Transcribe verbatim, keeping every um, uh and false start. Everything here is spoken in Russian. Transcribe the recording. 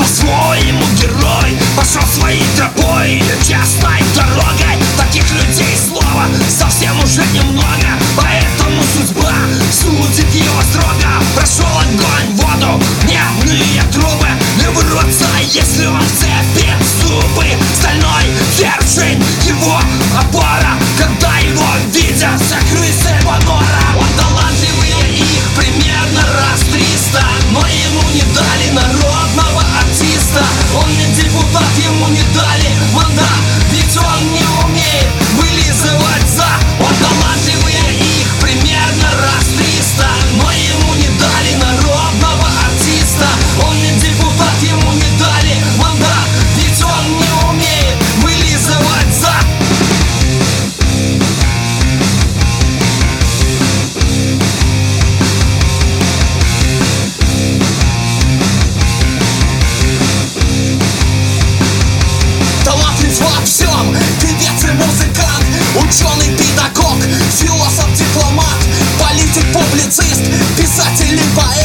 по-своему герой пошел своей тропой, частной дорогой. Таких людей слова совсем уже немного, поэтому судьба судит его строго. Прошел огонь, воду, нервные трубы, не врутся, если он цепит зубы. Стальной стержень его опора, когда его видят за крысы его нора. Он талантливый, их примерно раз триста, но ему не дали народного артиста. Он не депутат, ему не дали мандат, ведь он не умеет вылизывать зад. Он талантливый, их примерно раз триста, но ему не дали народного артиста. Он не депутат, ему не дали мандат, ведь он не умеет вылизывать зад. Талантлив во всем, певец и музыкант, ученый, педагог, философ, дипломат, политик, публицист, писатель и поэт.